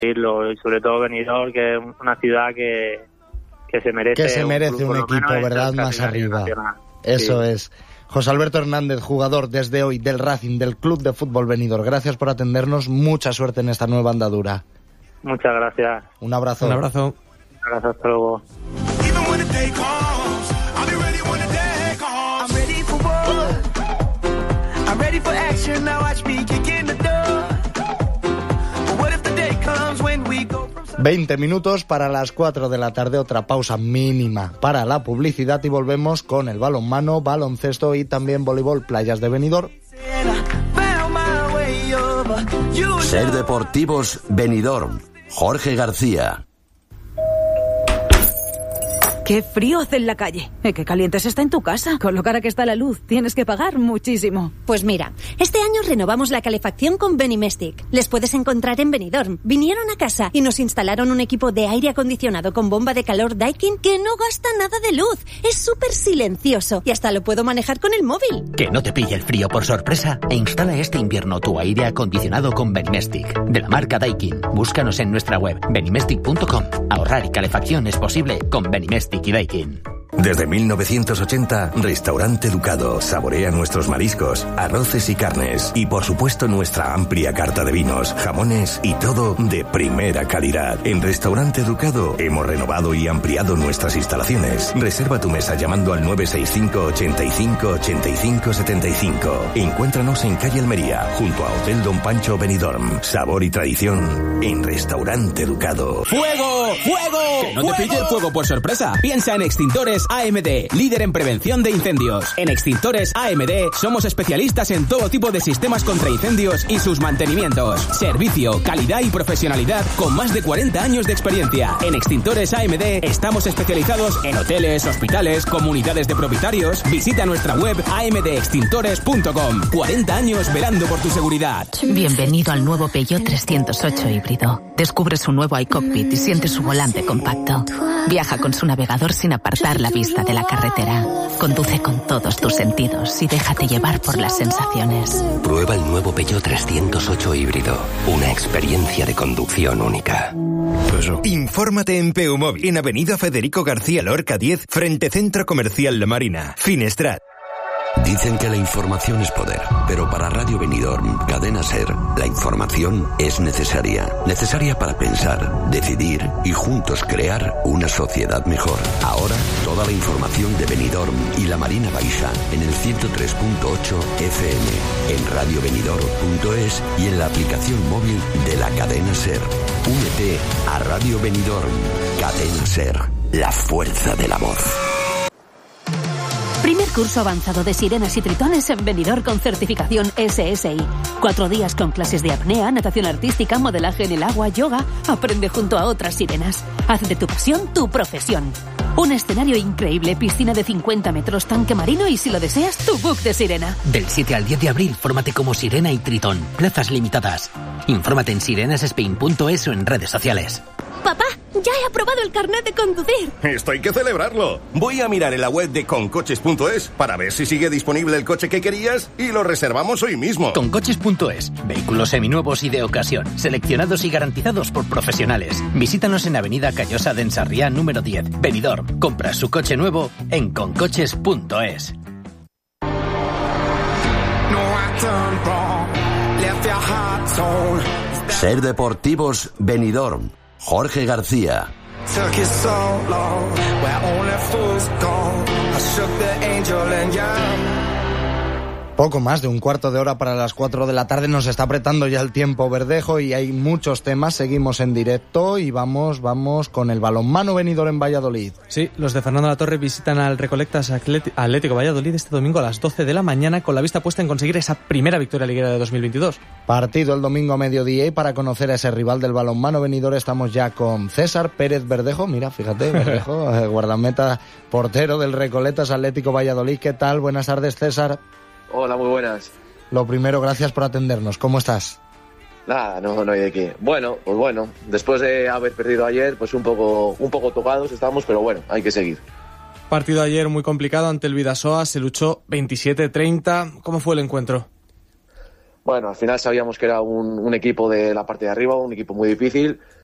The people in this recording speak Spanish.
y sobre todo Benidorm, que es una ciudad que se merece un equipo, ¿verdad?, más arriba. Nacional. Eso es. José Alberto Hernández, jugador desde hoy del Racing, del Club de Fútbol Benidorm. Gracias por atendernos. Mucha suerte en esta nueva andadura. Muchas gracias. Un abrazo. Un abrazo. Gracias, hasta luego. I'm ready for action, now watch me kick in the door. But what if the day comes when we go from 20 minutos para las 4 de la tarde, otra pausa mínima para la publicidad y volvemos con el balonmano, baloncesto y también voleibol Playas de Benidorm. Ser Deportivos Benidorm, Jorge García. ¡Qué frío hace en la calle! ¡Qué caliente se está en tu casa! Con lo cara que está la luz, tienes que pagar muchísimo. Pues mira, este año renovamos la calefacción con Benimestic. Les puedes encontrar en Benidorm. Vinieron a casa y nos instalaron un equipo de aire acondicionado con bomba de calor Daikin que no gasta nada de luz. Es súper silencioso y hasta lo puedo manejar con el móvil. Que no te pille el frío por sorpresa e instala este invierno tu aire acondicionado con Benimestic, de la marca Daikin. Búscanos en nuestra web, benimestic.com. Ahorrar y calefacción es posible con Benimestic y Daikin. Desde 1980, Restaurante Ducado saborea nuestros mariscos, arroces y carnes y por supuesto nuestra amplia carta de vinos, jamones y todo de primera calidad. En Restaurante Ducado hemos renovado y ampliado nuestras instalaciones. Reserva tu mesa llamando al 965 85 85 75. Encuéntranos en calle Almería, junto a Hotel Don Pancho Benidorm. Sabor y tradición en Restaurante Ducado. ¡Fuego! ¡Fuego! Que no te pille el fuego por sorpresa. Piensa en Extintores AMD, líder en prevención de incendios. En Extintores AMD somos especialistas en todo tipo de sistemas contra incendios y sus mantenimientos. Servicio, calidad y profesionalidad con más de 40 años de experiencia. En Extintores AMD estamos especializados en hoteles, hospitales, comunidades de propietarios. Visita nuestra web amdextintores.com. 40 años velando por tu seguridad. Bienvenido al nuevo Peugeot 308 híbrido. Descubre su nuevo iCockpit y siente su volante compacto. Viaja con su navegador sin apartar la vista de la carretera. Conduce con todos tus sentidos y déjate llevar por las sensaciones. Prueba el nuevo Peugeot 308 híbrido. Una experiencia de conducción única. Infórmate en Peumóvil, en Avenida Federico García Lorca 10, frente Centro Comercial La Marina, Finestrat. Dicen que la información es poder, pero para Radio Benidorm, Cadena SER, la información es necesaria. Necesaria para pensar, decidir y juntos crear una sociedad mejor. Ahora, toda la información de Benidorm y la Marina Baixa en el 103.8 FM, en radiobenidorm.es y en la aplicación móvil de la Cadena SER. Únete a Radio Benidorm. Cadena SER, la fuerza de la voz. Primer curso avanzado de sirenas y tritones en Benidorm con certificación SSI. 4 días con clases de apnea, natación artística, modelaje en el agua, yoga. Aprende junto a otras sirenas. Haz de tu pasión tu profesión. Un escenario increíble, piscina de 50 metros, tanque marino y, si lo deseas, tu book de sirena. Del 7 al 10 de abril, fórmate como sirena y tritón. Plazas limitadas. Infórmate en sirenasespain.es o en redes sociales. Papá, ya he aprobado el carnet de conducir. Esto hay que celebrarlo. Voy a mirar en la web de concoches.es para ver si sigue disponible el coche que querías y lo reservamos hoy mismo. Concoches.es. Vehículos seminuevos y de ocasión, seleccionados y garantizados por profesionales. Visítanos en Avenida Callosa de Ensarriá, número 10, Benidorm. Compra su coche nuevo en concoches.es. Ser Deportivos Benidorm. Jorge García. Poco más de un cuarto de hora para las 4 de la tarde. Nos está apretando ya el tiempo, Verdejo, y hay muchos temas. Seguimos en directo y vamos con el balonmano Benidorm en Valladolid. Sí, los de Fernando Latorre visitan al Recoletas Atlético Valladolid este domingo a las 12 de la mañana con la vista puesta en conseguir esa primera victoria liguera de 2022. Partido el domingo a mediodía y para conocer a ese rival del balonmano Benidorm estamos ya con César Pérez Verdejo. Mira, fíjate, Verdejo, guardameta portero del Recoletas Atlético Valladolid. ¿Qué tal? Buenas tardes, César. Hola, muy buenas. Lo primero, gracias por atendernos. ¿Cómo estás? Nada, no hay de qué. Bueno, después de haber perdido ayer, pues un poco tocados estamos, pero bueno, hay que seguir. Partido ayer muy complicado ante el Bidasoa, se luchó 27-30. ¿Cómo fue el encuentro? bueno, al final sabíamos que era un equipo de la parte de arriba, un equipo muy difícil,